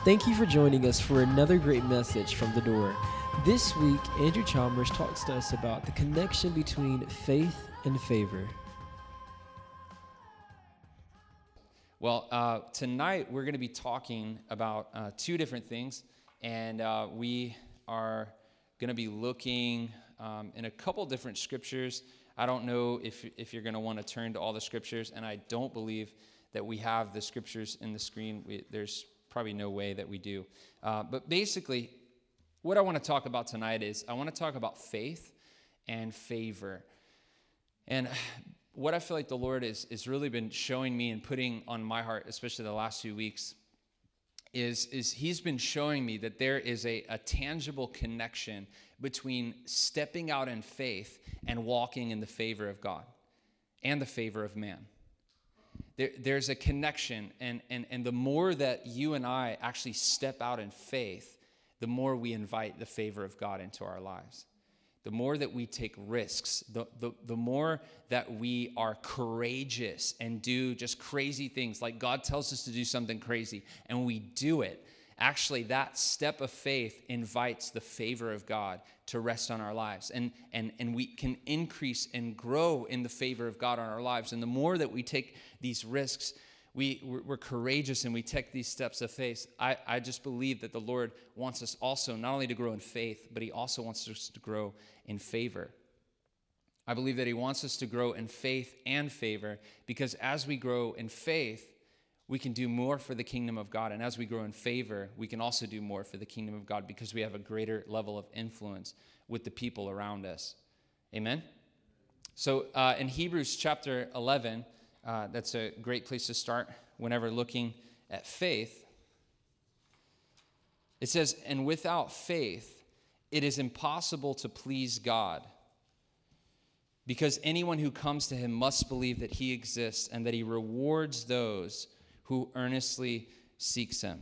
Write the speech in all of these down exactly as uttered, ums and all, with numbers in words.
Thank you for joining us for another great message from The Door. This week, Andrew Chalmers talks to us about the connection between faith and favor. Well, uh, tonight we're going to be talking about uh, two different things, and uh, we are going to be looking um, in a couple different scriptures. I don't know if if you're going to want to turn to all the scriptures, and I don't believe that we have the scriptures in the screen. We, there's probably no way that we do. Uh, but basically, what I want to talk about tonight is I want to talk about faith and favor. And what I feel like the Lord is is really been showing me and putting on my heart, especially the last few weeks, is, is he's been showing me that there is a, a tangible connection between stepping out in faith and walking in the favor of God and the favor of man. There, there's a connection, and, and, and the more that you and I actually step out in faith, the more we invite the favor of God into our lives. The more that we take risks, the, the, the more that we are courageous and do just crazy things, like God tells us to do something crazy, and we do it. Actually, that step of faith invites the favor of God to rest on our lives. And, and, and we can increase and grow in the favor of God on our lives. And the more that we take these risks, we, we're, we're courageous and we take these steps of faith. I, I just believe that the Lord wants us also not only to grow in faith, but he also wants us to grow in favor. I believe that he wants us to grow in faith and favor, because as we grow in faith, we can do more for the kingdom of God. And as we grow in favor, we can also do more for the kingdom of God because we have a greater level of influence with the people around us. Amen? So uh, in Hebrews chapter eleven, uh, that's a great place to start whenever looking at faith. It says, "And without faith, it is impossible to please God, because anyone who comes to him must believe that he exists and that he rewards those who earnestly seeks him."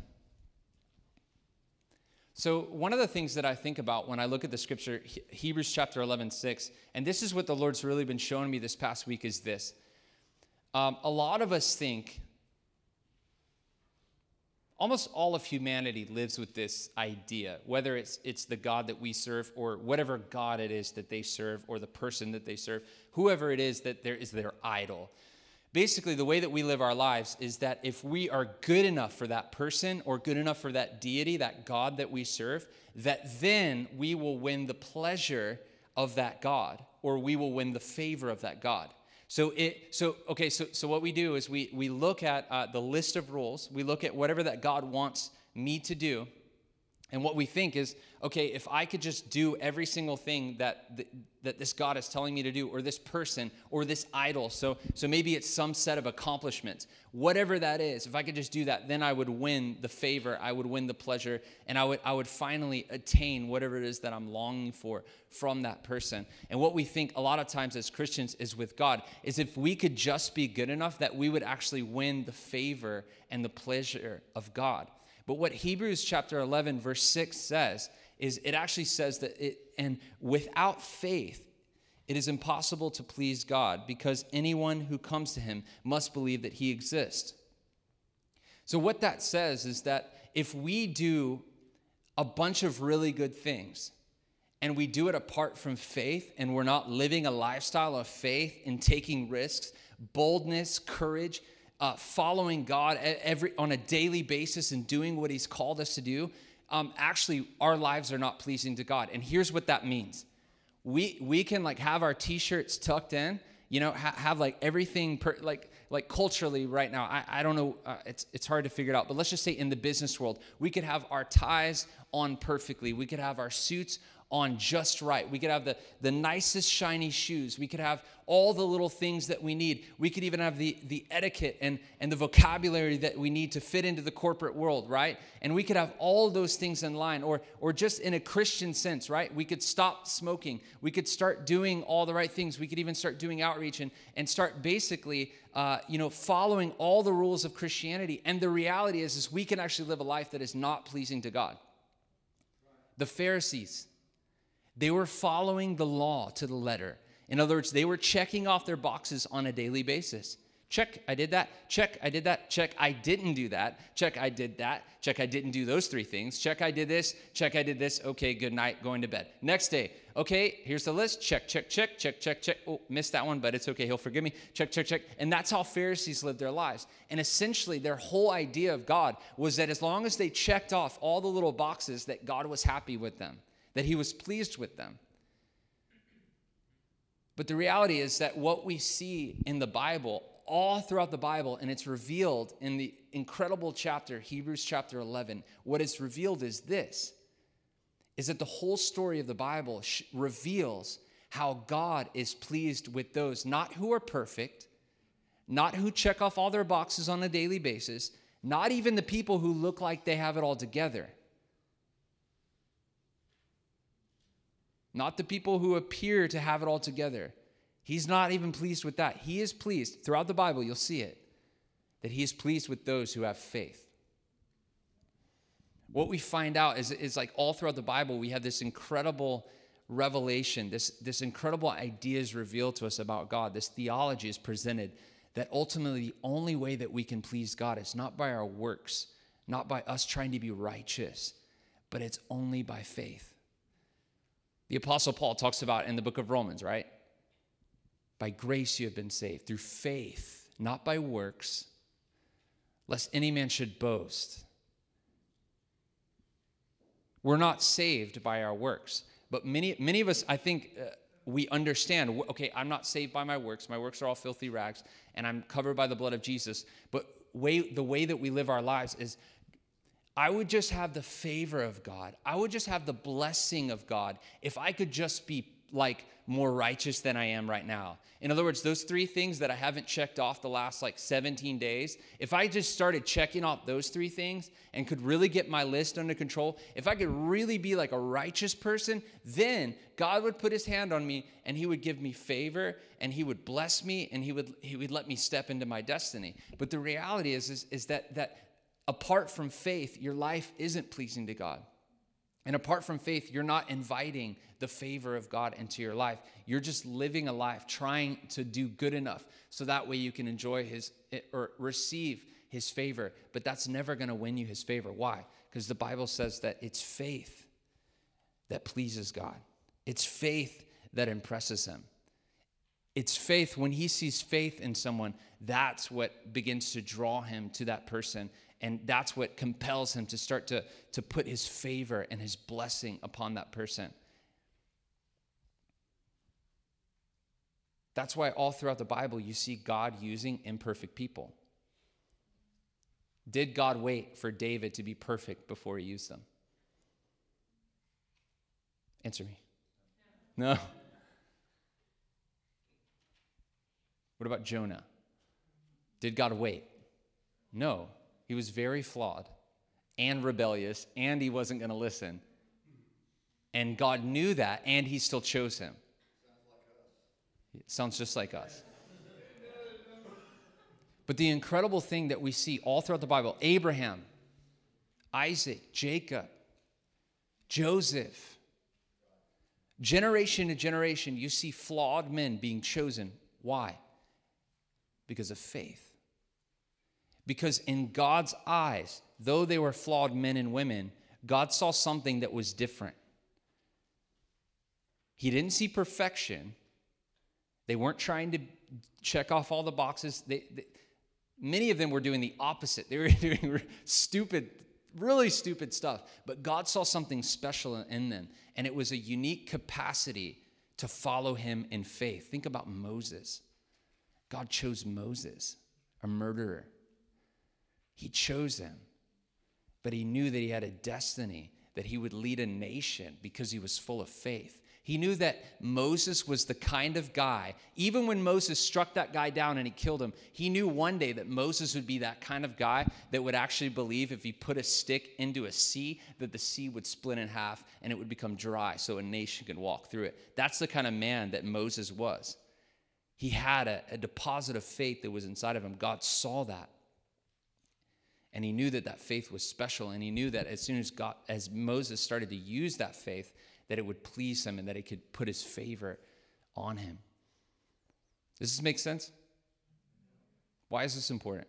So one of the things that I think about when I look at the scripture, Hebrews chapter eleven, six, and this is what the Lord's really been showing me this past week, is this. Um, a lot of us think, almost all of humanity lives with this idea, whether it's it's the God that we serve or whatever God it is that they serve, or the person that they serve, whoever it is that there is their idol. Basically, the way that we live our lives is that if we are good enough for that person or good enough for that deity, that God that we serve, that then we will win the pleasure of that God, or we will win the favor of that God. So it, so okay, so so what we do is we we look at uh, the list of rules. We look at whatever that God wants me to do, and what we think is, okay, if I could just do every single thing that th- that this God is telling me to do, or this person, or this idol. So so maybe it's some set of accomplishments, whatever that is. If I could just do that, then I would win the favor. I would win the pleasure, and I would I would finally attain whatever it is that I'm longing for from that person. And what we think a lot of times as Christians is with God is if we could just be good enough, that we would actually win the favor and the pleasure of God. But what Hebrews chapter eleven, verse six says is it actually says that it, and without faith, it is impossible to please God, because anyone who comes to him must believe that he exists. So what that says is that if we do a bunch of really good things, and we do it apart from faith, and we're not living a lifestyle of faith and taking risks, boldness, courage, Uh, following God every on a daily basis and doing what he's called us to do, um, actually our lives are not pleasing to God. And here's what that means. We we can like have our t-shirts tucked in, you know, ha- have like everything per, like like culturally right now. I, I don't know, uh, it's it's hard to figure it out, but let's just say in the business world, we could have our ties on perfectly. We could have our suits on just right. We could have the, the nicest shiny shoes. We could have all the little things that we need. We could even have the, the etiquette and, and the vocabulary that we need to fit into the corporate world, right? And we could have all those things in line, or or just in a Christian sense, right? We could stop smoking. We could start doing all the right things. We could even start doing outreach and, and start basically, uh, you know, following all the rules of Christianity. And the reality is, is we can actually live a life that is not pleasing to God. The Pharisees, they were following the law to the letter. In other words, they were checking off their boxes on a daily basis. Check, I did that. Check, I did that. Check, I didn't do that. Check, I did that. Check, I didn't do those three things. Check, I did this. Check, I did this. Okay, good night, going to bed. Next day, okay, here's the list. Check, check, check, check, check, check. Oh, missed that one, but it's okay. He'll forgive me. Check, check, check. And that's how Pharisees lived their lives. And essentially, their whole idea of God was that as long as they checked off all the little boxes, that God was happy with them, that he was pleased with them. But the reality is that what we see in the Bible, all throughout the Bible, and it's revealed in the incredible chapter, Hebrews chapter eleven, what is revealed is this, is that the whole story of the Bible sh- reveals how God is pleased with those not who are perfect, not who check off all their boxes on a daily basis, not even the people who look like they have it all together. Not the people who appear to have it all together. He's not even pleased with that. He is pleased, throughout the Bible, you'll see it, that he is pleased with those who have faith. What we find out is, is like all throughout the Bible, we have this incredible revelation, this, this incredible ideas revealed to us about God. This theology is presented that ultimately the only way that we can please God is not by our works, not by us trying to be righteous, but it's only by faith. The Apostle Paul talks about in the book of Romans, right? By grace you have been saved, through faith, not by works, lest any man should boast. We're not saved by our works, but many, many of us, I think, uh, we understand, okay, I'm not saved by my works. My works are all filthy rags, and I'm covered by the blood of Jesus. But way, the way that we live our lives is, I would just have the favor of God. I would just have the blessing of God if I could just be like more righteous than I am right now. In other words, those three things that I haven't checked off the last like seventeen days, if I just started checking off those three things and could really get my list under control, if I could really be like a righteous person, then God would put his hand on me and he would give me favor and he would bless me and he would he would let me step into my destiny. But the reality is, is, is that that apart from faith, your life isn't pleasing to God. And apart from faith, you're not inviting the favor of God into your life. You're just living a life trying to do good enough so that way you can enjoy his or receive his favor. But that's never going to win you his favor. Why? Because the Bible says that it's faith that pleases God. It's faith that impresses him. It's faith. When he sees faith in someone, that's what begins to draw him to that person. And that's what compels him to start to, to put his favor and his blessing upon that person. That's why all throughout the Bible, you see God using imperfect people. Did God wait for David to be perfect before he used them? Answer me. No. What about Jonah? Did God wait? No. He was very flawed and rebellious, and he wasn't going to listen. And God knew that, and he still chose him. It sounds just like us. But the incredible thing that we see all throughout the Bible, Abraham, Isaac, Jacob, Joseph, generation to generation, you see flawed men being chosen. Why? Because of faith. Because in God's eyes, though they were flawed men and women, God saw something that was different. He didn't see perfection. They weren't trying to check off all the boxes. They, they, many of them were doing the opposite. They were doing stupid, really stupid stuff. But God saw something special in them, and it was a unique capacity to follow him in faith. Think about Moses. God chose Moses, a murderer. He chose him, but he knew that he had a destiny, that he would lead a nation because he was full of faith. He knew that Moses was the kind of guy, even when Moses struck that guy down and he killed him, he knew one day that Moses would be that kind of guy that would actually believe if he put a stick into a sea, that the sea would split in half and it would become dry so a nation could walk through it. That's the kind of man that Moses was. He had a, a deposit of faith that was inside of him. God saw that. And he knew that that faith was special, and he knew that as soon as God, as Moses started to use that faith, that it would please him and that it could put his favor on him. Does this make sense? Why is this important?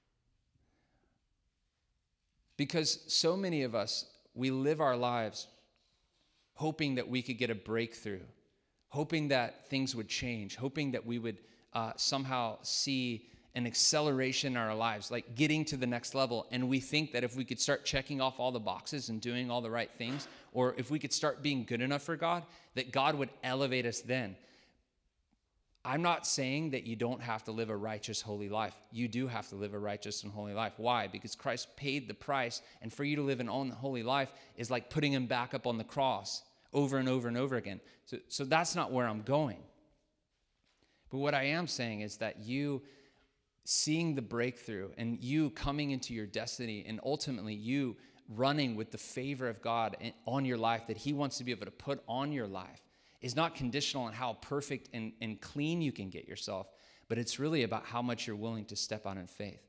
Because so many of us, we live our lives hoping that we could get a breakthrough, hoping that things would change, hoping that we would uh, somehow see an acceleration in our lives, like getting to the next level. And we think that if we could start checking off all the boxes and doing all the right things, or if we could start being good enough for God, that God would elevate us then. I'm not saying that you don't have to live a righteous, holy life. You do have to live a righteous and holy life. Why? Because Christ paid the price, and for you to live an unholy life is like putting him back up on the cross over and over and over again. So, so that's not where I'm going. But what I am saying is that you seeing the breakthrough and you coming into your destiny and ultimately you running with the favor of God on your life that he wants to be able to put on your life is not conditional on how perfect and, and clean you can get yourself, but it's really about how much you're willing to step out in faith.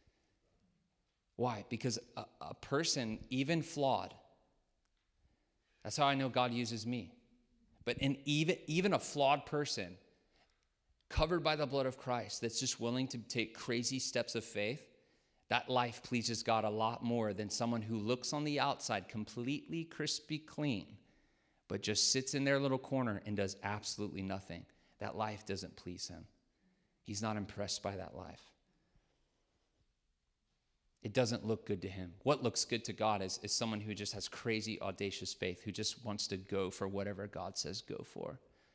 Why? Because a, a person, even flawed, that's how I know God uses me. But in even, even a flawed person, covered by the blood of Christ, that's just willing to take crazy steps of faith, that life pleases God a lot more than someone who looks on the outside completely crispy clean, but just sits in their little corner and does absolutely nothing. That life doesn't please him. He's not impressed by that life. It doesn't look good to him. What looks good to God is, is someone who just has crazy, audacious faith, who just wants to go for whatever God says go for.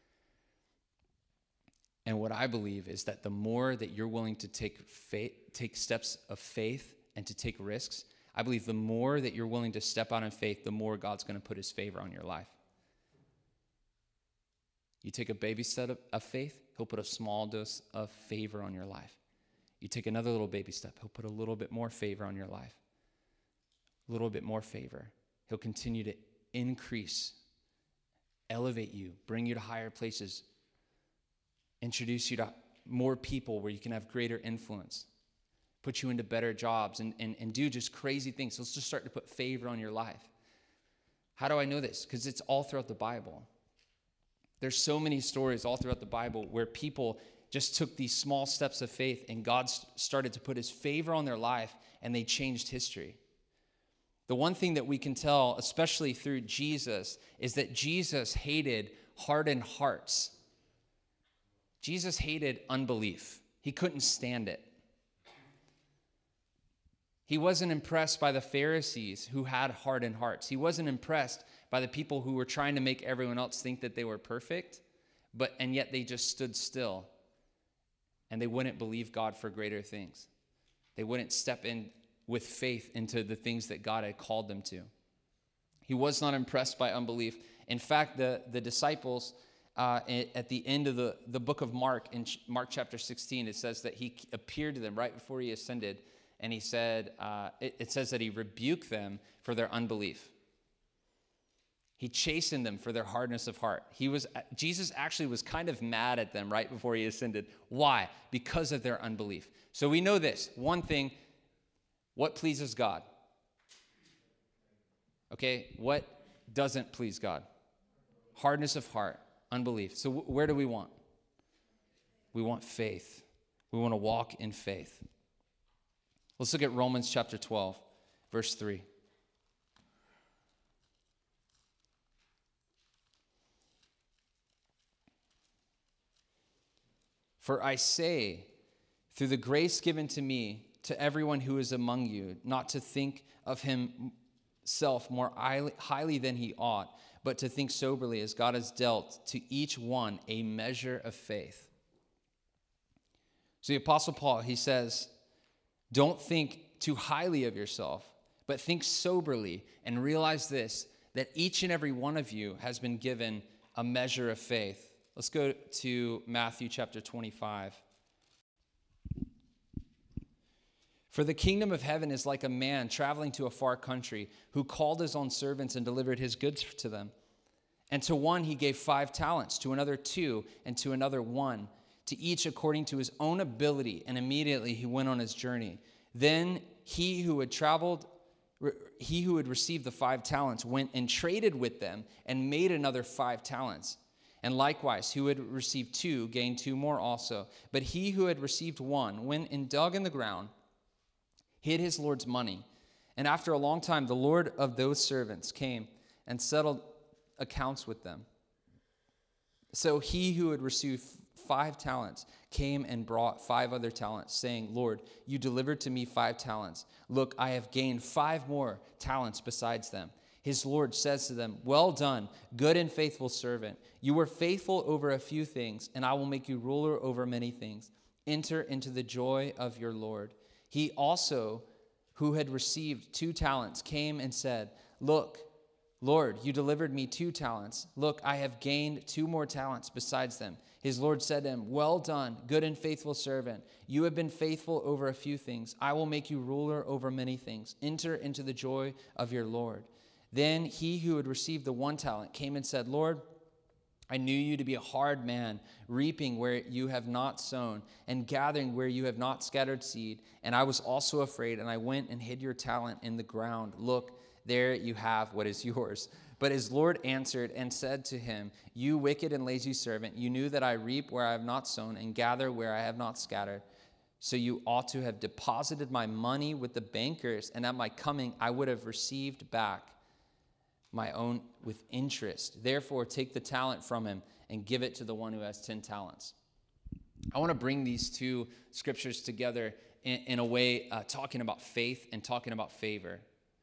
And what I believe is that the more that you're willing to take faith, take steps of faith and to take risks, I believe the more that you're willing to step out in faith, the more God's going to put his favor on your life. You take a baby step of, of faith, he'll put a small dose of favor on your life. You take another little baby step, he'll put a little bit more favor on your life. A little bit more favor. He'll continue to increase, elevate you, bring you to higher places, introduce you to more people where you can have greater influence, put you into better jobs, and, and, and do just crazy things. So let's just start to put favor on your life. How do I know this? Because it's all throughout the Bible. There's so many stories all throughout the Bible where people just took these small steps of faith and God started to put his favor on their life and they changed history. The one thing that we can tell, especially through Jesus, is that Jesus hated hardened hearts. Jesus hated unbelief. He couldn't stand it. He wasn't impressed by the Pharisees who had hardened hearts. He wasn't impressed by the people who were trying to make everyone else think that they were perfect, but and yet they just stood still and they wouldn't believe God for greater things. They wouldn't step in with faith into the things that God had called them to. He was not impressed by unbelief. In fact, the, the disciples, uh, at the end of the, the book of Mark, in Mark chapter sixteen, it says that he appeared to them right before he ascended, and he said, uh, it, it says that he rebuked them for their unbelief. He chastened them for their hardness of heart. He was Jesus actually was kind of mad at them right before he ascended. Why? Because of their unbelief. So we know this. One thing, what pleases God? Okay, what doesn't please God? Hardness of heart, unbelief. So w- where do we want? We want faith. We want to walk in faith. Let's look at Romans chapter twelve, verse three. For I say, through the grace given to me, to everyone who is among you, not to think of himself more highly than he ought, but to think soberly as God has dealt to each one a measure of faith. So the Apostle Paul, he says, don't think too highly of yourself, but think soberly and realize this, that each and every one of you has been given a measure of faith. Let's go to Matthew chapter twenty-five. For the kingdom of heaven is like a man traveling to a far country who called his own servants and delivered his goods to them. And to one he gave five talents, to another two, and to another one, to each according to his own ability. And immediately he went on his journey. Then he who had traveled, he who had received the five talents went and traded with them and made another five talents. And likewise, who had received two gained two more also. But he who had received one went and dug in the ground, hid his Lord's money. And after a long time, the Lord of those servants came and settled accounts with them. So he who had received five talents came and brought five other talents, saying, Lord, you delivered to me five talents. Look, I have gained five more talents besides them. His Lord says to them, well done, good and faithful servant. You were faithful over a few things, and I will make you ruler over many things. Enter into the joy of your Lord. He also, who had received two talents, came and said, look, Lord, you delivered me two talents. Look, I have gained two more talents besides them. His Lord said to him, well done, good and faithful servant. You have been faithful over a few things. I will make you ruler over many things. Enter into the joy of your Lord. Then he who had received the one talent came and said, Lord, I knew you to be a hard man, reaping where you have not sown, and gathering where you have not scattered seed. And I was also afraid, and I went and hid your talent in the ground. Look, there you have what is yours. But his Lord answered and said to him, you wicked and lazy servant, you knew that I reap where I have not sown, and gather where I have not scattered. So you ought to have deposited my money with the bankers, and at my coming I would have received back my own with interest. Therefore, take the talent from him and give it to the one who has ten talents. I want to bring these two scriptures together in, in a way, uh, talking about faith and talking about favor.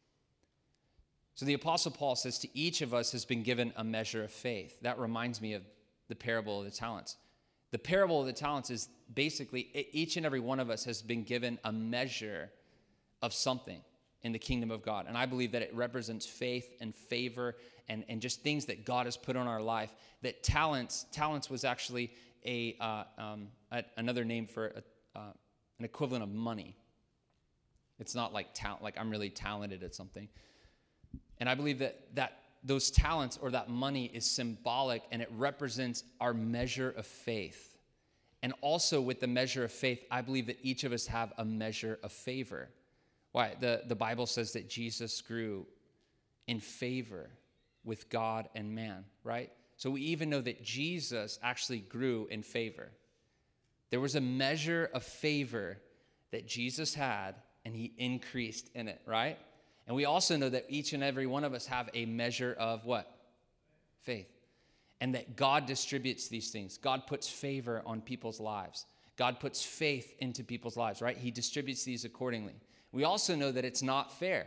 So the Apostle Paul says to each of us has been given a measure of faith. That reminds me of the parable of the talents. The parable of the talents is basically each and every one of us has been given a measure of something in the kingdom of God. And I believe that it represents faith and favor and, and just things that God has put on our life. That talents, talents was actually a, uh, um, a another name for a, uh, an equivalent of money. It's not like talent, like I'm really talented at something. And I believe that, that those talents or that money is symbolic, and it represents our measure of faith. And also with the measure of faith, I believe that each of us have a measure of favor. Why? The, the Bible says that Jesus grew in favor with God and man, right? So we even know that Jesus actually grew in favor. There was a measure of favor that Jesus had, and he increased in it, right? And we also know that each and every one of us have a measure of what? Faith. And that God distributes these things. God puts favor on people's lives. God puts faith into people's lives, right? He distributes these accordingly. We also know that it's not fair.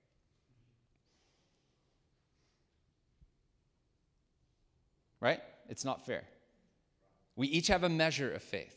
Right? It's not fair. We each have a measure of faith.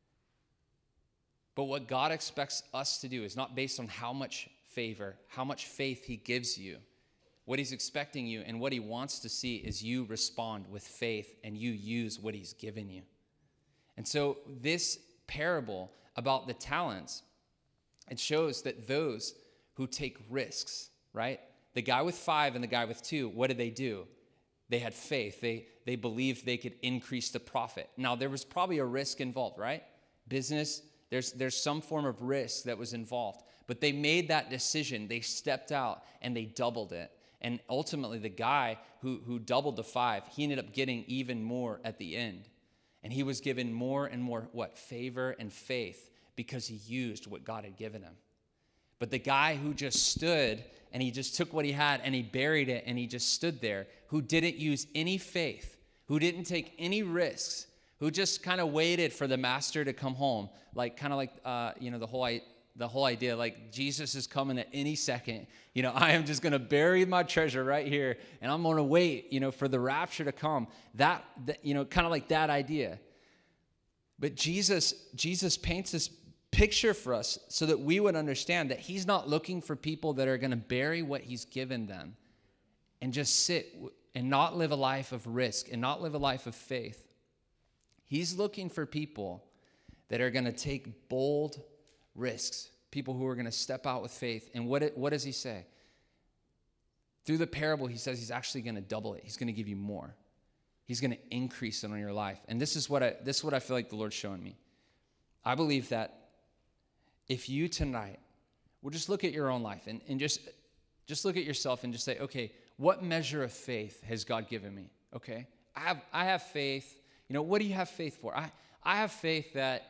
But what God expects us to do is not based on how much favor, how much faith he gives you. What he's expecting you and what he wants to see is you respond with faith and you use what he's given you. And so this parable about the talents, it shows that those who take risks, right? The guy with five and the guy with two, what did they do? They had faith. They, they believed they could increase the profit. Now, there was probably a risk involved, right? Business, there's, there's some form of risk that was involved. But they made that decision. They stepped out and they doubled it. And ultimately, the guy who, who doubled the five, he ended up getting even more at the end. And he was given more and more, what, favor and faith because he used what God had given him. But the guy who just stood and he just took what he had and he buried it and he just stood there, who didn't use any faith, who didn't take any risks, who just kind of waited for the master to come home, like kind of like, uh, you know, the whole idea. The whole idea, like Jesus is coming at any second. You know, I am just going to bury my treasure right here, and I'm going to wait, you know, for the rapture to come. That, that you know, kind of like that idea. But Jesus, Jesus paints this picture for us so that we would understand that he's not looking for people that are going to bury what he's given them and just sit and not live a life of risk and not live a life of faith. He's looking for people that are going to take bold risks, people who are going to step out with faith. And what, it, what does he say? Through the parable, he says he's actually going to double it. He's going to give you more. He's going to increase it on your life. And this is what I, this is what I feel like the Lord's showing me. I believe that if you tonight will just look at your own life and, and just, just look at yourself and just say, okay, what measure of faith has God given me? Okay, I have, I have faith. You know, what do you have faith for? I, I have faith that,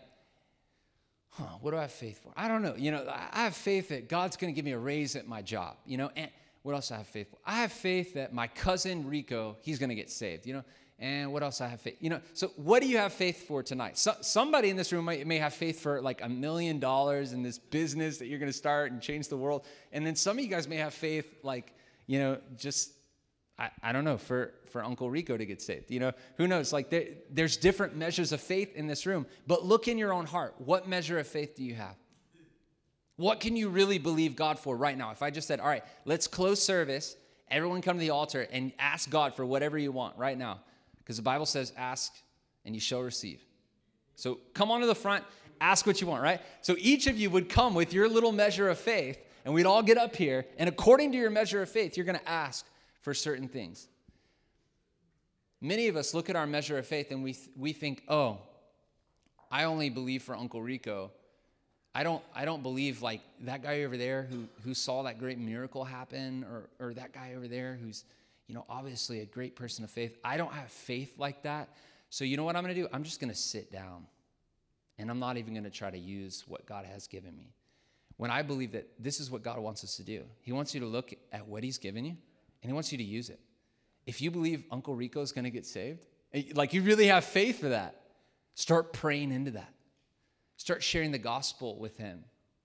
huh, what do I have faith for? I don't know. You know, I have faith that God's going to give me a raise at my job. You know, and what else I have faith for? I have faith that my cousin Rico, he's going to get saved. You know, and what else I have faith? You know, so what do you have faith for tonight? So, somebody in this room might, may have faith for like a million dollars in this business that you're going to start and change the world. And then some of you guys may have faith like, you know, just, I, I don't know, for, for Uncle Rico to get saved. You know, who knows? Like there, there's different measures of faith in this room. But look in your own heart. What measure of faith do you have? What can you really believe God for right now? If I just said, all right, let's close service. Everyone come to the altar and ask God for whatever you want right now. Because the Bible says, ask and you shall receive. So come on to the front, ask what you want, right? So each of you would come with your little measure of faith, and we'd all get up here, and according to your measure of faith, you're going to ask for certain things. Many of us look at our measure of faith, and we th- we think, oh, I only believe for Uncle Rico. I don't I don't believe like that guy over there who who saw that great miracle happen, or or that guy over there who's, you know, obviously a great person of faith. I don't have faith like that. So you know what I'm going to do? I'm just going to sit down, and I'm not even going to try to use what God has given me. When I believe that this is what God wants us to do. He wants you to look at what he's given you, and he wants you to use it. If you believe Uncle Rico is going to get saved, like you really have faith for that, start praying into that. Start sharing the gospel with him.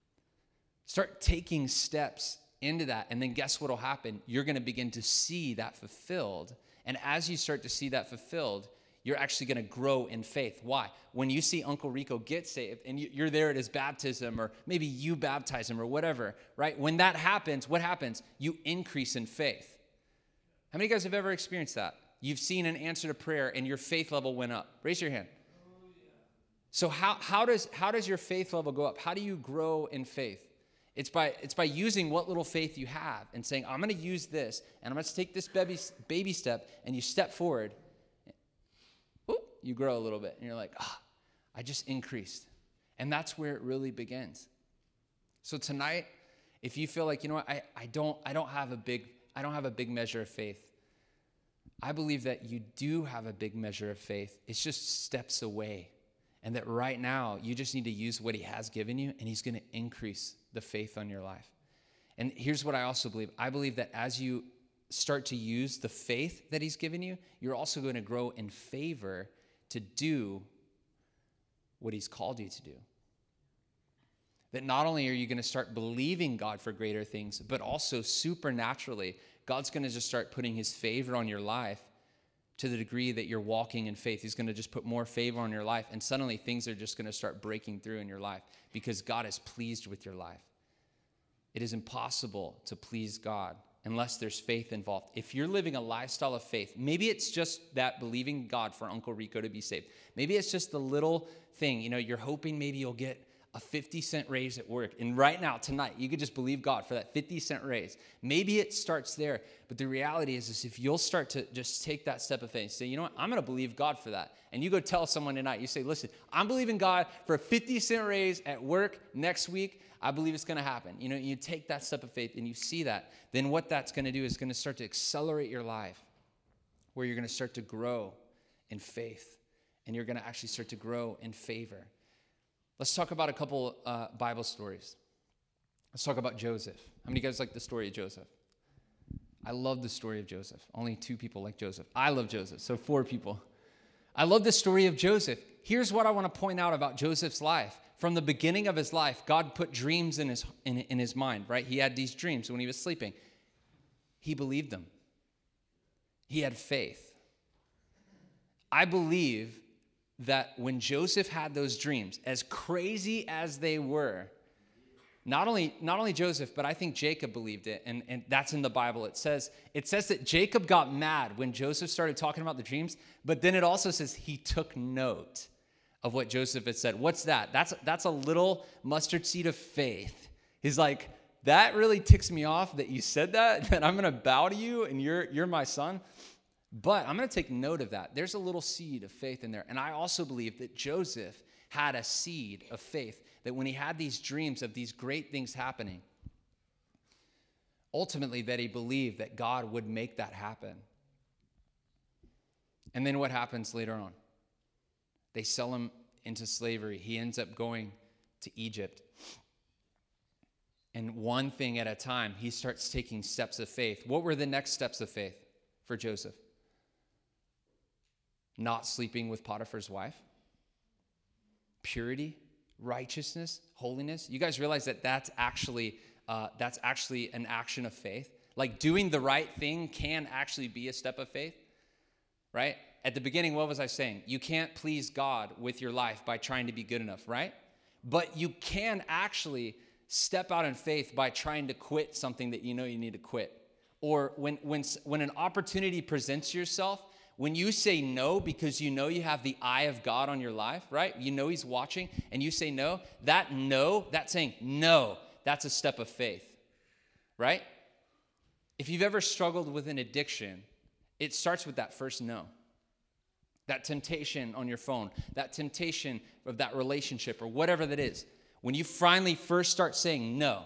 Start taking steps into that, and then guess what will happen? You're going to begin to see that fulfilled, and as you start to see that fulfilled, you're actually going to grow in faith. Why? When you see Uncle Rico get saved, and you're there at his baptism, or maybe you baptize him, or whatever, right? When that happens, what happens? You increase in faith. How many of you guys have ever experienced that? You've seen an answer to prayer, and your faith level went up. Raise your hand. So how, how does how does your faith level go up? How do you grow in faith? It's by it's by using what little faith you have and saying, I'm going to use this, and I'm going to take this baby, baby step, and you step forward. Ooh, you grow a little bit, and you're like, ah, I just increased. And that's where it really begins. So tonight, if you feel like, you know what, I, I don't I don't have a big I don't have a big measure of faith, I believe that you do have a big measure of faith. It's just steps away. And that right now, you just need to use what he has given you, and he's going to increase the faith on your life. And here's what I also believe. I believe that as you start to use the faith that he's given you, you're also going to grow in favor to do what he's called you to do. That not only are you going to start believing God for greater things, but also supernaturally, God's going to just start putting his favor on your life to the degree that you're walking in faith. He's going to just put more favor on your life, and suddenly things are just going to start breaking through in your life because God is pleased with your life. It is impossible to please God unless there's faith involved. If you're living a lifestyle of faith, maybe it's just that believing God for Uncle Rico to be saved. Maybe it's just the little thing, you know, you're hoping maybe you'll get a fifty cent raise at work. And right now, tonight, you could just believe God for that fifty cent raise. Maybe it starts there. But the reality is, is if you'll start to just take that step of faith and say, you know what, I'm going to believe God for that. And you go tell someone tonight, you say, listen, I'm believing God for a fifty cent raise at work next week. I believe it's going to happen. You know, you take that step of faith and you see that. Then what that's going to do is going to start to accelerate your life, where you're going to start to grow in faith. And you're going to actually start to grow in favor. Let's talk about a couple uh, Bible stories. Let's talk about Joseph. How many of you guys like the story of Joseph? I love the story of Joseph. Only two people like Joseph. I love Joseph, so four people. I love the story of Joseph. Here's what I want to point out about Joseph's life. From the beginning of his life, God put dreams in his, in, in his mind, right? He had these dreams when he was sleeping. He believed them. He had faith. I believe that when Joseph had those dreams, as crazy as they were, not only not only Joseph, but I think Jacob believed it, and, and that's in the Bible. It says, it says that Jacob got mad when Joseph started talking about the dreams, but then it also says he took note of what Joseph had said. What's that? That's, that's a little mustard seed of faith. He's like, that really ticks me off that you said that, that I'm going to bow to you and you're you're my son. But I'm going to take note of that. There's a little seed of faith in there. And I also believe that Joseph had a seed of faith, that when he had these dreams of these great things happening, ultimately that he believed that God would make that happen. And then what happens later on? They sell him into slavery. He ends up going to Egypt. And one thing at a time, he starts taking steps of faith. What were the next steps of faith for Joseph? Not sleeping with Potiphar's wife. Purity, righteousness, holiness. You guys realize that that's actually, uh, that's actually an action of faith? Like doing the right thing can actually be a step of faith, right? At the beginning, what was I saying? You can't please God with your life by trying to be good enough, right? But you can actually step out in faith by trying to quit something that you know you need to quit. Or when when when an opportunity presents yourself, when you say no because you know you have the eye of God on your life, right? You know he's watching and you say no, that no, that saying no, that's a step of faith, right? If you've ever struggled with an addiction, it starts with that first no. That temptation on your phone, that temptation of that relationship or whatever that is. When you finally first start saying no,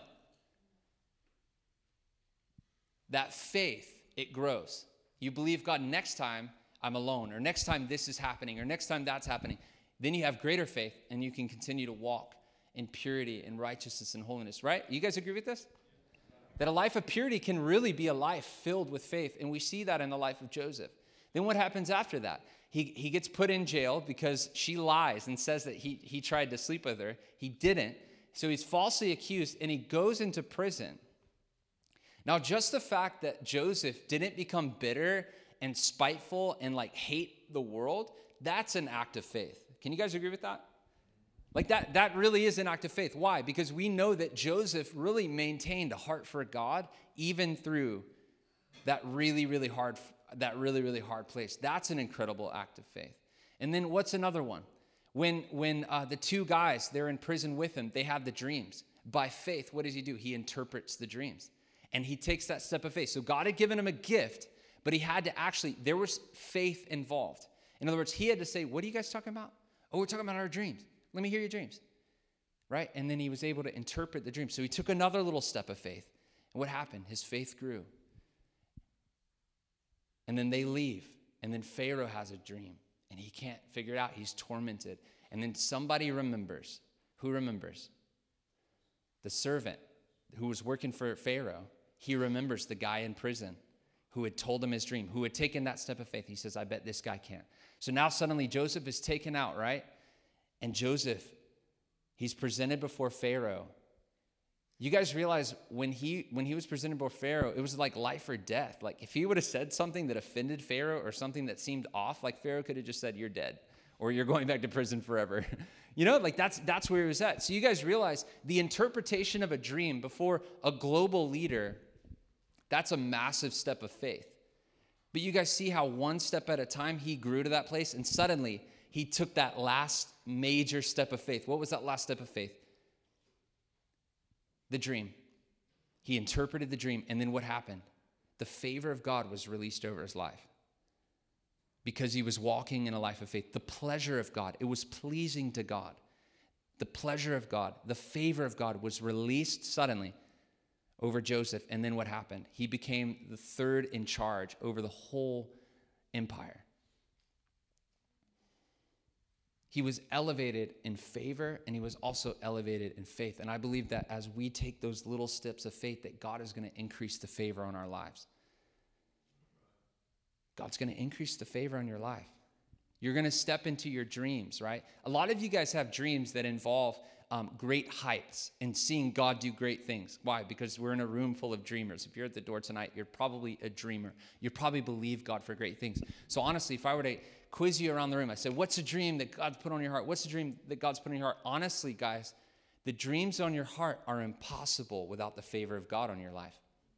that faith, it grows. You believe God, next time I'm alone, or next time this is happening, or next time that's happening. Then you have greater faith, and you can continue to walk in purity and righteousness and holiness, right? You guys agree with this? That a life of purity can really be a life filled with faith, and we see that in the life of Joseph. Then what happens after that? He, he gets put in jail because she lies and says that he, he tried to sleep with her. He didn't. So he's falsely accused, and he goes into prison. Now, just the fact that Joseph didn't become bitter and spiteful and like hate the world, that's an act of faith. Can you guys agree with that? Like that, that really is an act of faith. Why? Because we know that Joseph really maintained a heart for God even through that really, really hard, that really, really hard place. That's an incredible act of faith. And then what's another one? When, when uh, the two guys, they're in prison with him, they have the dreams. By faith, what does he do? He interprets the dreams. And he takes that step of faith. So God had given him a gift, but he had to actually, there was faith involved. In other words, he had to say, what are you guys talking about? Oh, we're talking about our dreams. Let me hear your dreams. Right? And then he was able to interpret the dream. So he took another little step of faith. And what happened? His faith grew. And then they leave. And then Pharaoh has a dream. And he can't figure it out. He's tormented. And then somebody remembers. Who remembers? The servant who was working for Pharaoh. He remembers the guy in prison who had told him his dream, who had taken that step of faith. He says, I bet this guy can't. So now suddenly Joseph is taken out, right? And Joseph, he's presented before Pharaoh. You guys realize when he when he was presented before Pharaoh, it was like life or death. Like if he would have said something that offended Pharaoh or something that seemed off, like Pharaoh could have just said, you're dead or you're going back to prison forever. You know, like that's that's where he was at. So you guys realize the interpretation of a dream before a global leader, that's a massive step of faith. But you guys see how one step at a time he grew to that place, and suddenly he took that last major step of faith. What was that last step of faith? The dream. He interpreted the dream, and then what happened? The favor of God was released over his life because he was walking in a life of faith. The pleasure of God, it was pleasing to God. The pleasure of God, the favor of God was released suddenly over Joseph, and then what happened? He became the third in charge over the whole empire. He was elevated in favor, and he was also elevated in faith. And I believe that as we take those little steps of faith, that God is going to increase the favor on our lives. God's going to increase the favor on your life. You're going to step into your dreams, right? A lot of you guys have dreams that involve um, great heights and seeing God do great things. Why? Because we're in a room full of dreamers. If you're at the door tonight, you're probably a dreamer. You probably believe God for great things. So honestly, if I were to quiz you around the room, I said, what's a dream that God's put on your heart? What's a dream that God's put on your heart? Honestly, guys, the dreams on your heart are impossible without the favor of God on your life.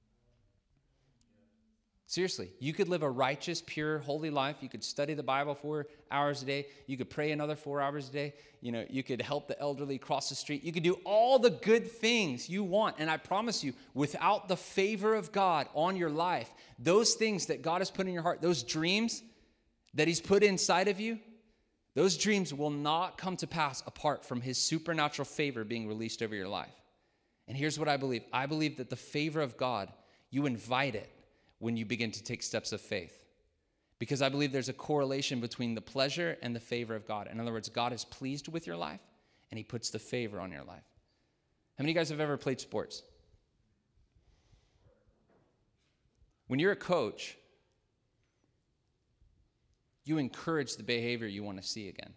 Seriously, you could live a righteous, pure, holy life. You could study the Bible four hours a day. You could pray another four hours a day. You know, you could help the elderly cross the street. You could do all the good things you want. And I promise you, without the favor of God on your life, those things that God has put in your heart, those dreams that he's put inside of you, those dreams will not come to pass apart from his supernatural favor being released over your life. And here's what I believe. I believe that the favor of God, you invite it when you begin to take steps of faith. Because I believe there's a correlation between the pleasure and the favor of God. In other words, God is pleased with your life, and he puts the favor on your life. How many of you guys have ever played sports? When you're a coach, you encourage the behavior you want to see again.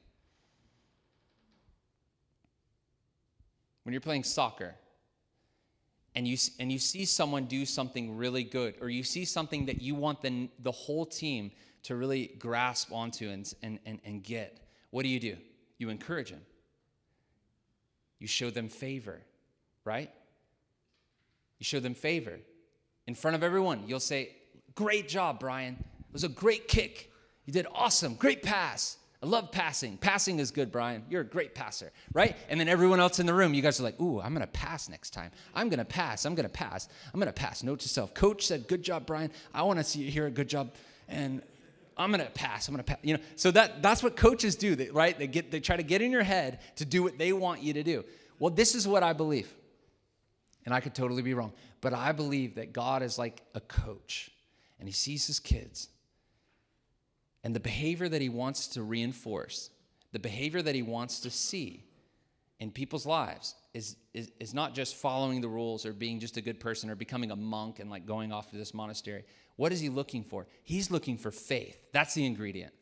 When you're playing soccer, and you and you see someone do something really good, or you see something that you want the, the whole team to really grasp onto and, and, and, and get, what do you do? You encourage them. You show them favor, right? You show them favor. In front of everyone, you'll say, great job, Brian. It was a great kick. You did awesome. Great pass. I love passing. Passing is good, Brian. You're a great passer, right? And then everyone else in the room, you guys are like, ooh, I'm going to pass next time. I'm going to pass. I'm going to pass. I'm going to pass. Note to self. Coach said, good job, Brian. I want to see you hear a good job. And I'm going to pass. I'm going to pass. You know, so that, that's what coaches do, right? They get, they try to get in your head to do what they want you to do. Well, this is what I believe. And I could totally be wrong. But I believe that God is like a coach. And he sees his kids. And the behavior that he wants to reinforce, the behavior that he wants to see in people's lives is, is, is not just following the rules or being just a good person or becoming a monk and like going off to this monastery. What is he looking for? He's looking for faith. That's the ingredient.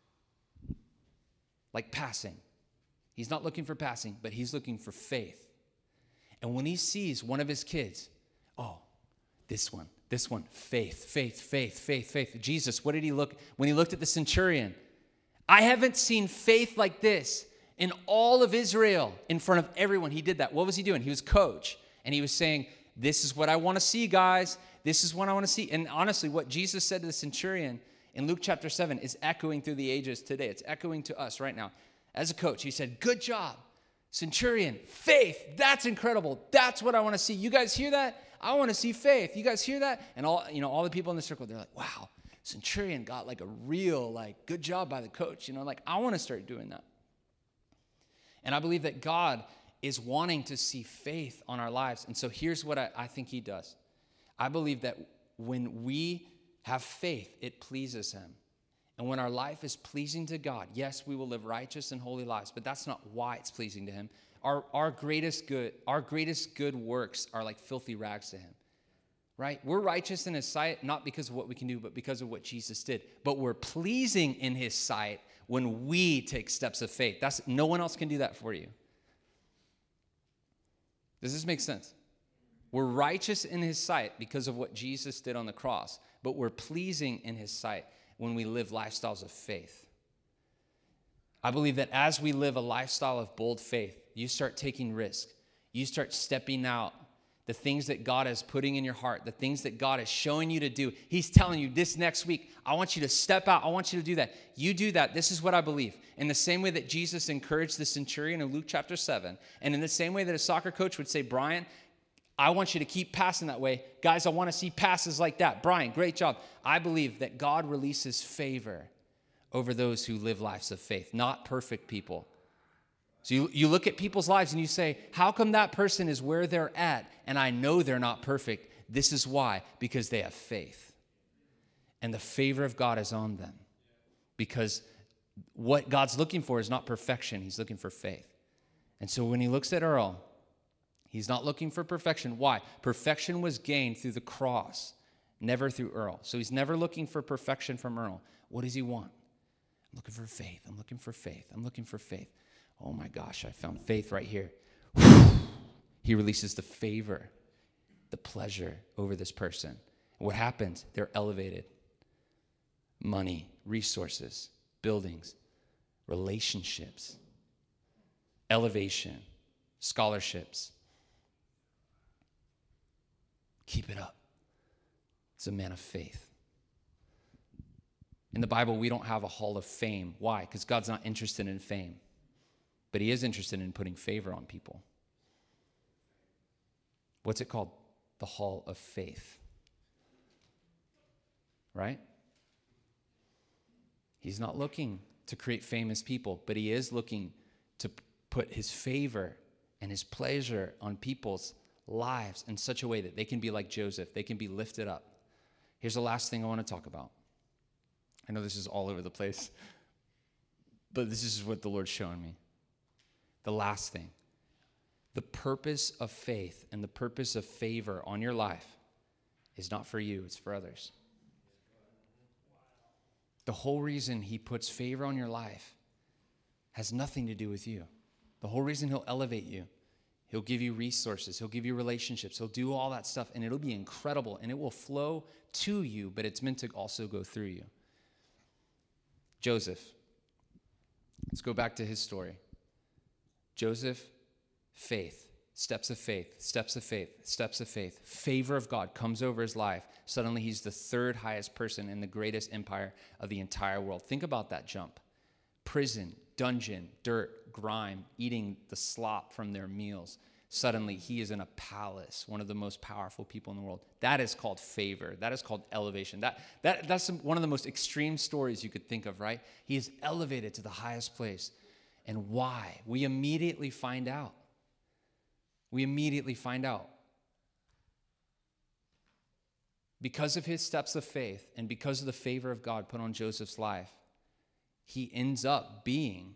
Like passing. He's not looking for passing, but he's looking for faith. And when he sees one of his kids, oh, this one. This one, faith, faith, faith, faith, faith. Jesus, what did he look, when he looked at the centurion? I haven't seen faith like this in all of Israel in front of everyone. He did that. What was he doing? He was coach. And he was saying, this is what I want to see, guys. This is what I want to see. And honestly, what Jesus said to the centurion in Luke chapter seven is echoing through the ages today. It's echoing to us right now. As a coach, he said, good job, centurion, faith. That's incredible. That's what I want to see. You guys hear that? I want to see faith. You guys hear that? And all, you know, all the people in the circle, they're like, wow, centurion got like a real, like, good job by the coach. You know, like, I want to start doing that. And I believe that God is wanting to see faith on our lives. And so here's what I, I think he does. I believe that when we have faith, it pleases him. And when our life is pleasing to God, yes, we will live righteous and holy lives, but that's not why it's pleasing to him. Our, our greatest good, our greatest good works are like filthy rags to him, right? We're righteous in his sight, not because of what we can do, but because of what Jesus did. But we're pleasing in his sight when we take steps of faith. That's, no one else can do that for you. Does this make sense? We're righteous in his sight because of what Jesus did on the cross, but we're pleasing in his sight when we live lifestyles of faith. I believe that as we live a lifestyle of bold faith, you start taking risk. You start stepping out. The things that God is putting in your heart, the things that God is showing you to do. He's telling you this next week, I want you to step out. I want you to do that. You do that. This is what I believe. In the same way that Jesus encouraged the centurion in Luke chapter seven, and in the same way that a soccer coach would say, Brian, I want you to keep passing that way. Guys, I want to see passes like that. Brian, great job. I believe that God releases favor over those who live lives of faith, not perfect people. So you, you look at people's lives and you say, how come that person is where they're at? And I know they're not perfect. This is why, because they have faith. And the favor of God is on them. Because what God's looking for is not perfection. He's looking for faith. And so when he looks at Earl, he's not looking for perfection. Why? Perfection was gained through the cross, never through Earl. So he's never looking for perfection from Earl. What does he want? I'm looking for faith. I'm looking for faith. I'm looking for faith. Oh my gosh, I found faith right here. He releases the favor, the pleasure over this person. And what happens? They're elevated. Money, resources, buildings, relationships, elevation, scholarships. Keep it up. It's a man of faith. In the Bible, we don't have a hall of fame. Why? Because God's not interested in fame. But he is interested in putting favor on people. What's it called? The hall of faith. Right? He's not looking to create famous people, but he is looking to put his favor and his pleasure on people's lives in such a way that they can be like Joseph. They can be lifted up. Here's the last thing I want to talk about. I know this is all over the place, but this is what the Lord's showing me. The last thing, the purpose of faith and the purpose of favor on your life is not for you, it's for others. The whole reason he puts favor on your life has nothing to do with you. The whole reason he'll elevate you, he'll give you resources, he'll give you relationships, he'll do all that stuff, and it'll be incredible, and it will flow to you, but it's meant to also go through you. Joseph. Let's go back to his story. Joseph, faith, steps of faith, steps of faith, steps of faith. Favor of God comes over his life. Suddenly he's the third highest person in the greatest empire of the entire world. Think about that jump. Prison, dungeon, dirt, grime, eating the slop from their meals. Suddenly he is in a palace, one of the most powerful people in the world. That is called favor. That is called elevation. That, that, that's some, one of the most extreme stories you could think of, right? He is elevated to the highest place. And why? We immediately find out. We immediately find out. Because of his steps of faith and because of the favor of God put on Joseph's life, he ends up being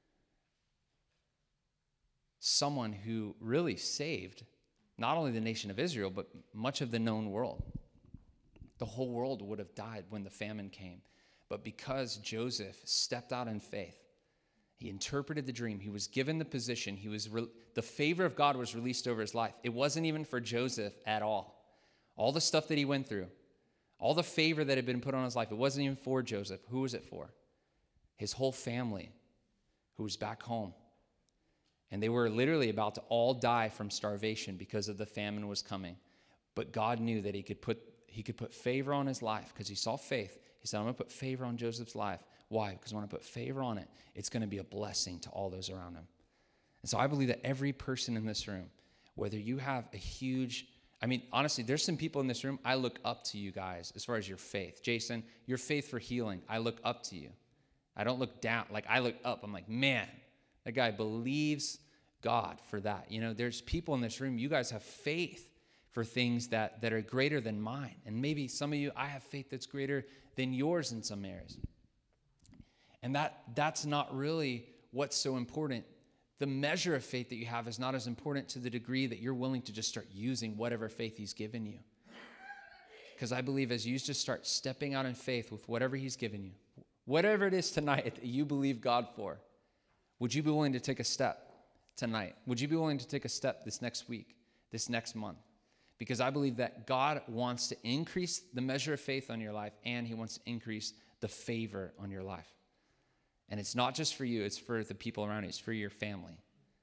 someone who really saved not only the nation of Israel, but much of the known world. The whole world would have died when the famine came. But because Joseph stepped out in faith, he interpreted the dream, he was given the position, he was re- the favor of God was released over his life. It wasn't even for Joseph at all. All the stuff that he went through, all the favor that had been put on his life, it wasn't even for Joseph. Who was it for? His whole family, who was back home. And they were literally about to all die from starvation because of the famine was coming. But God knew that he could put he could put favor on his life because he saw faith. He said, I'm going to put favor on Joseph's life. Why? Because when I put favor on it, it's going to be a blessing to all those around him. And so I believe that every person in this room, whether you have a huge, I mean, honestly, there's some people in this room, I look up to you guys as far as your faith. Jason, your faith for healing, I look up to you. I don't look down. Like, I look up. I'm like, man, that guy believes God for that. You know, there's people in this room, you guys have faith for things that, that are greater than mine. And maybe some of you, I have faith that's greater than yours in some areas. And that that's not really what's so important. The measure of faith that you have is not as important to the degree that you're willing to just start using whatever faith he's given you. Because I believe as you just start stepping out in faith with whatever he's given you, whatever it is tonight that you believe God for, would you be willing to take a step tonight? Would you be willing to take a step this next week, this next month? Because I believe that God wants to increase the measure of faith on your life, and he wants to increase the favor on your life. And it's not just for you, it's for the people around you, it's for your family.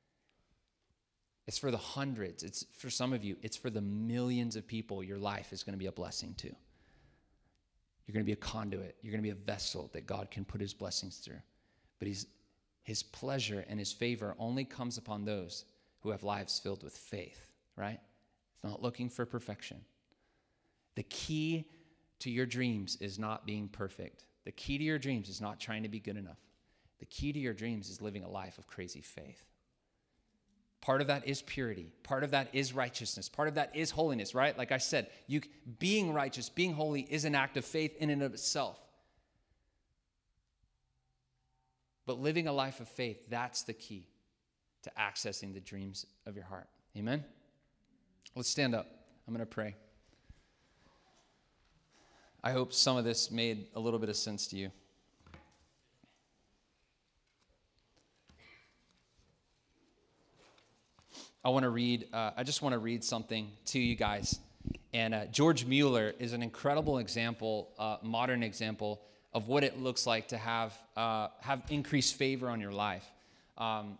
It's for the hundreds, it's for some of you, it's for the millions of people your life is going to be a blessing to. You're going to be a conduit, you're going to be a vessel that God can put his blessings through. But he's, his pleasure and his favor only comes upon those who have lives filled with faith, right? It's not looking for perfection. The key to your dreams is not being perfect. The key to your dreams is not trying to be good enough. The key to your dreams is living a life of crazy faith. Part of that is purity. Part of that is righteousness. Part of that is holiness, right? Like I said, you being righteous, being holy is an act of faith in and of itself. But living a life of faith, that's the key to accessing the dreams of your heart. Amen? Let's stand up. I'm going to pray. I hope some of this made a little bit of sense to you. I want to read, uh, I just want to read something to you guys. And uh, George Mueller is an incredible example, uh, modern example of what it looks like to have uh, have increased favor on your life. Um,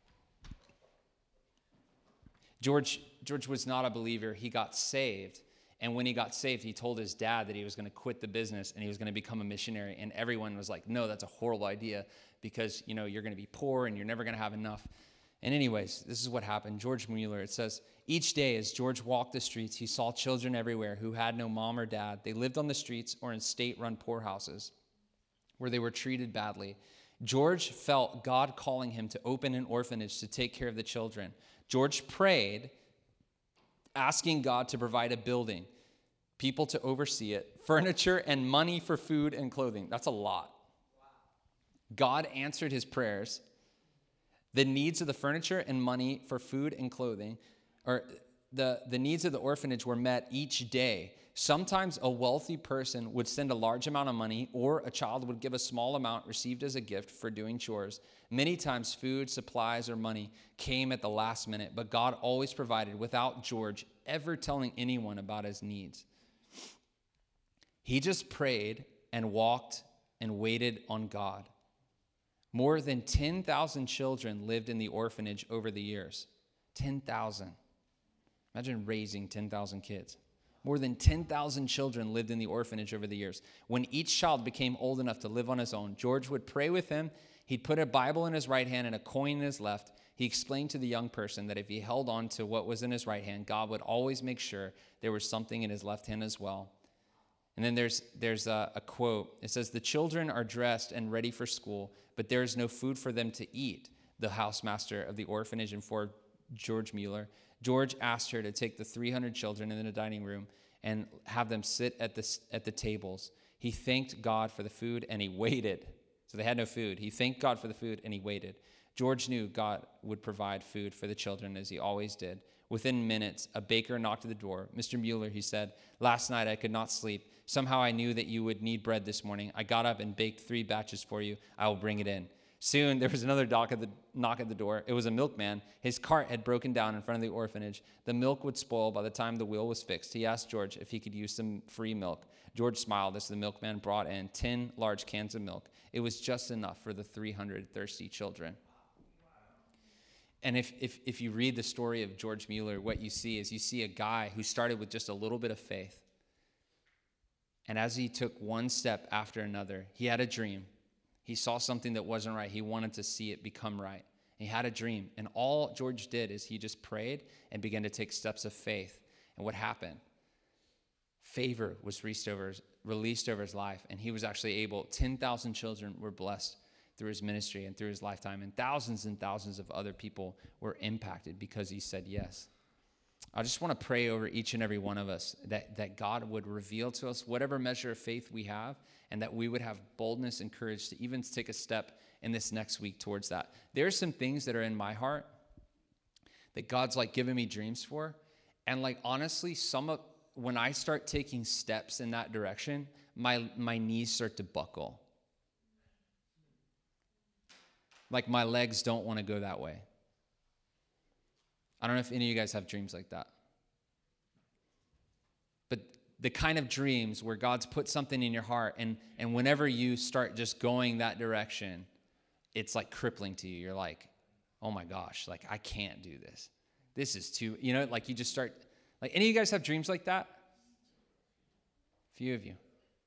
George George was not a believer. He got saved. And when he got saved, he told his dad that he was going to quit the business and he was going to become a missionary. And everyone was like, no, that's a horrible idea because, you know, you're going to be poor and you're never going to have enough. And anyways, this is what happened. George Mueller, it says, each day as George walked the streets, he saw children everywhere who had no mom or dad. They lived on the streets or in state-run poorhouses where they were treated badly. George felt God calling him to open an orphanage to take care of the children. George prayed, asking God to provide a building. people to oversee it, furniture and money for food and clothing. That's a lot. God answered his prayers. The needs of the furniture and money for food and clothing, or the, the needs of the orphanage were met each day. Sometimes a wealthy person would send a large amount of money, or a child would give a small amount received as a gift for doing chores. Many times food, supplies, or money came at the last minute, but God always provided without George ever telling anyone about his needs. He just prayed and walked and waited on God. More than ten thousand children lived in the orphanage over the years. ten thousand. Imagine raising ten thousand kids. More than ten thousand children lived in the orphanage over the years. When each child became old enough to live on his own, George would pray with him. He'd put a Bible in his right hand and a coin in his left. He explained to the young person that if he held on to what was in his right hand, God would always make sure there was something in his left hand as well. And then there's there's a, a quote. It says, "The children are dressed and ready for school, but there is no food for them to eat." The housemaster of the orphanage informed George Mueller. George asked her to take the three hundred children in the dining room and have them sit at the, at the tables. He thanked God for the food and he waited. So they had no food. He thanked God for the food and he waited. George knew God would provide food for the children as he always did. Within minutes, a baker knocked at the door. "Mister Mueller," he said, "last night I could not sleep. Somehow I knew that you would need bread this morning. I got up and baked three batches for you. I will bring it in." Soon, there was another knock at the, knock at the door. It was a milkman. His cart had broken down in front of the orphanage. The milk would spoil by the time the wheel was fixed. He asked George if he could use some free milk. George smiled as the milkman brought in ten large cans of milk. It was just enough for the three hundred thirsty children. And if, if, if you read the story of George Mueller, what you see is you see a guy who started with just a little bit of faith. And as he took one step after another, he had a dream. He saw something that wasn't right. He wanted to see it become right. He had a dream. And all George did is he just prayed and began to take steps of faith. And what happened? Favor was released over, released over his life. And he was actually able, ten thousand children were blessed through his ministry and through his lifetime. And thousands and thousands of other people were impacted because he said yes. I just want to pray over each and every one of us that, that God would reveal to us whatever measure of faith we have, and that we would have boldness and courage to even take a step in this next week towards that. There are some things that are in my heart that God's like giving me dreams for. And like, honestly, some of, when I start taking steps in that direction, my, my knees start to buckle. Like my legs don't want to go that way. I don't know if any of you guys have dreams like that. But the kind of dreams where God's put something in your heart, and, and whenever you start just going that direction, it's like crippling to you. You're like, oh my gosh, like I can't do this. This is too, you know, like you just start, like any of you guys have dreams like that? A few of you.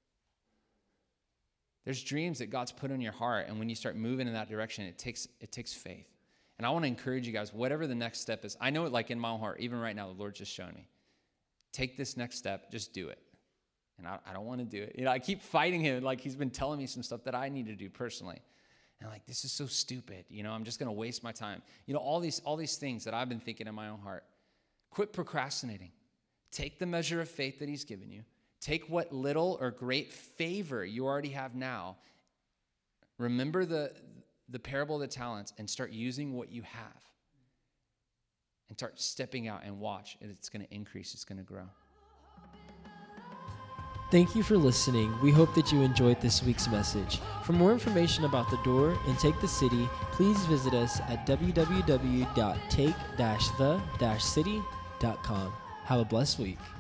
There's dreams that God's put in your heart, and when you start moving in that direction, it takes it takes faith. And I want to encourage you guys, whatever the next step is, I know it like in my heart, even right now, the Lord's just shown me. Take this next step, just do it. And I, I don't want to do it. You know, I keep fighting him, like he's been telling me some stuff that I need to do personally. And I'm like, this is so stupid. You know, I'm just going to waste my time. You know, all these all these things that I've been thinking in my own heart. Quit procrastinating. Take the measure of faith that he's given you. Take what little or great favor you already have now. Remember the the parable of the talents and start using what you have. And start stepping out and watch. And it's going to increase. It's going to grow. Thank you for listening. We hope that you enjoyed this week's message. For more information about The Door and Take the City, please visit us at w w w dot take dash the dash city dot com. Have a blessed week.